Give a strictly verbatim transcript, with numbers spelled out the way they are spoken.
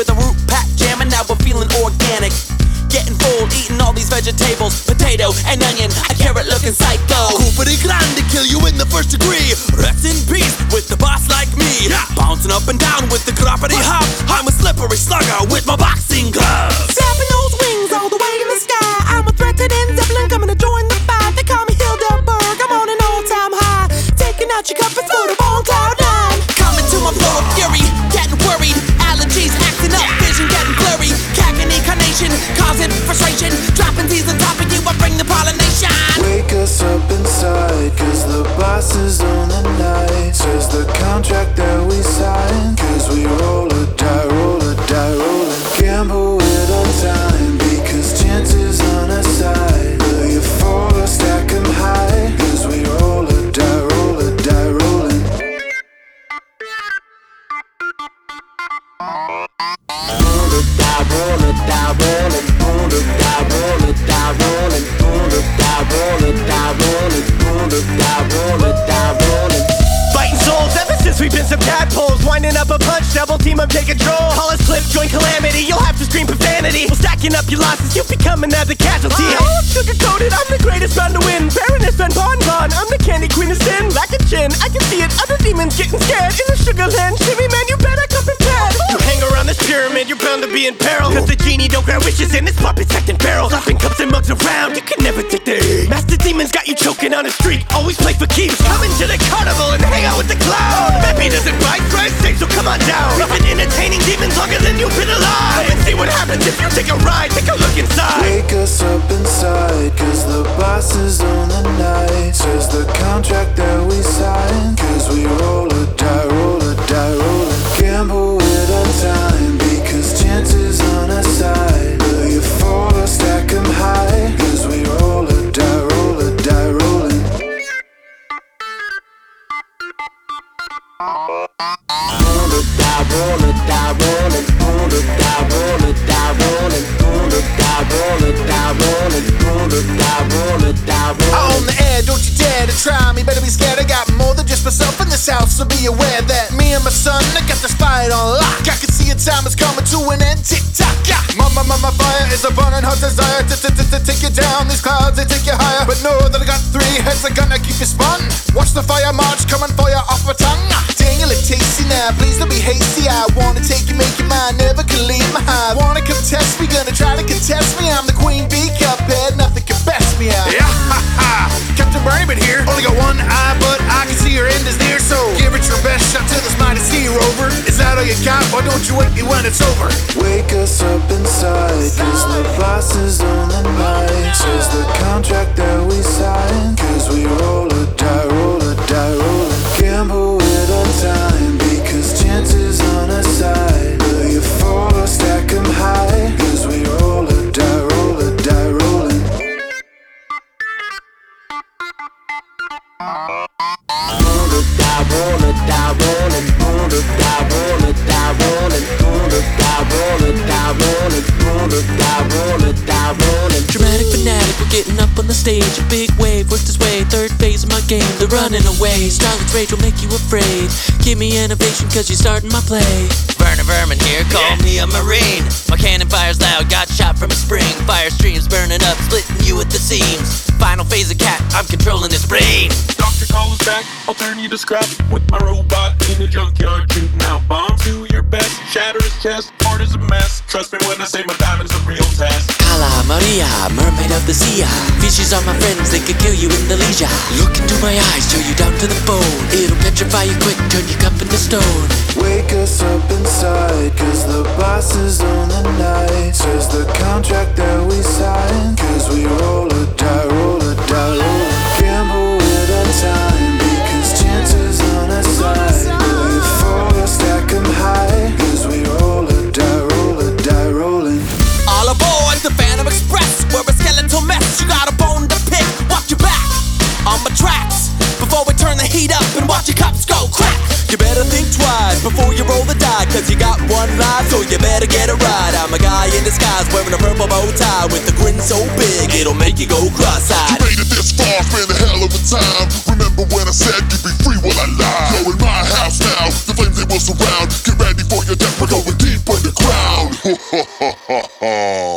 with a root pack jam, and now we're feeling organic. Getting full, eating all these vegetables, potato and onion, a carrot looking psycho. Coopery grande, kill you in the first degree. Rest in peace with the boss like me. Yeah. Bouncing up and down with the croppity hop. I'm a slippery slugger with my boxing gloves. Snapping those wings all the way in the sky. I'm a threat to them Zeppelin coming to join the fight. They call me Hildeberg, I'm on an all-time high. Taking out your compass for the bone cloud nine. Coming to my flow of fury, getting worried. Allergies acting up, vision getting blurry. Cackling carnation, causing frustration. Dropping T's on top of you, I bring the pollination. Wake us up inside, cause the boss is on the night. Says the contract that we signed, cause we roll or die, roll or die, rollin'. Gamble with our time, because chances on our side. Will you fall or stack 'em high, cause we roll or die, roll or die, rollin'. Roll or die, roll or die, rollin'. Roll or die, roll or die, rollin'. Roll or die, roll or die, rollin'. Roll or die, roll or die, rollin'. Fighting souls ever since we've been some tadpoles. Winding up a punch, double team up, take control. Call us flip, join calamity, you'll have to scream profanity. Well, stacking up your losses, you'll be coming as a casualty. Oh, sugar-coated, I'm the greatest bound to win. Baroness and bonbon, I'm the candy queen of sin. Lack a chin, I can see it, other demons getting scared. In the sugar land, shimmy man, you better come prepared. You hang around this pyramid, you're bound to be in peril. Cause the genie don't grant wishes and this puppet's acting feral. Slapping cups and mugs around, you can never take the heat. Master demons got you choking on a streak, always play for keeps. Coming to the carnival and hang out with the clown. Peppy doesn't bite, Christ sake, so come on down. We've been entertaining demons longer than you've been alive. Come and see what happens if you take a ride, take a look inside. Wake us up inside, cause the boss is on the night. Says the contract that we signed, cause we roll or die, roll or die, rollin'. Gamble with our time, because chances on our side. Will you fall or stack 'em high, cause we roll or die, roll or die, rollin'. Roll or die, roll or die, rollin'. Roll or die, roll or die, rollin'. Roll or die, roll or die, rollin'. Roll or die, roll or die, rollin'. On the air, don't you dare to try me. Better be scared, I got more than just myself in this house. So be aware that me and my son, I got this fight on lock. I can see a time is coming to an end, tick tock. Yeah. My, my, my, my fire is a burning hot desire to, to, to, to take you down. These clouds, they take you higher. But know that I got three heads that gonna keep you spun. Watch the fire march coming for you off my tongue. Dang, you look tasty now, please don't be hasty. I wanna take you, make you mine, never can leave my hive. Wanna contest me, gonna try to contest me. I'm the queen bee, cuphead, nothing can best me out. Yeah, ha ha, Captain Brayman here. Only got one eye, but I can see your end is near. So give it your best shot to this mighty sea rover. Is that all you got? Why don't you wake me when it's over? Wake us up inside, cause the boss is on the night. Says the contract that we signed, cause we roll or die, roll or die, rollin'. Gamble with our time, because chances on our side. Will you fall or stack 'em high, cause we roll or die, roll or die, rollin'. Roll or die, roll or die, rollin'. Roll or die, roll or die, rollin'. Roll or die, roll or die, rollin'. Roll or die, roll or die, rollin'. Dramatic fanatic, we're getting up on the stage. A big wave works its way, third phase of my game. They're running away, Starlet's rage will make you afraid. Give me innovation cause you're starting my play. Burner Vermin here, call me a marine. My cannon fires loud, got shot from a spring. Fire streams burning up, splitting you at the seams. Final phase of cat, I'm controlling his brain. Doctor calls back, I'll turn you to scrap with my robot in the junkyard, shooting out bombs. Do your best, shatter his chest, heart is a mess. Trust me when I say my diamond's a real test. Kala Maria, mermaid of the sea. Fishes are my friends, they could kill you in the leisure. Look into my eyes, chill you down to the bone. It'll petrify you quick, turn your cup into stone. Wake us up inside, cause the boss is on the night. Says the contract that we signed, cause we roll or die, roll or die, rollin'. Gamble with our time, because chances on our side. Will you fall or stack 'em high, cause we roll or die, roll or die, rollin'. All aboard the Phantom Express, we're a skeletal mess. You got a bone to pick, watch your back on my tracks before we turn the heat up and watch your cups go crack. You better think twice before you roll the die, cause you got one life, so you better get a ride. I'm a guy in disguise wearing a purple bow tie with a grin so big it'll make you go cross-eyed. You made it this far, it's been a hell of a time. Remember when I said you'd be free while I lie? You're in my house now, the flames they will surround. Get ready for your death, we're going deep underground. time.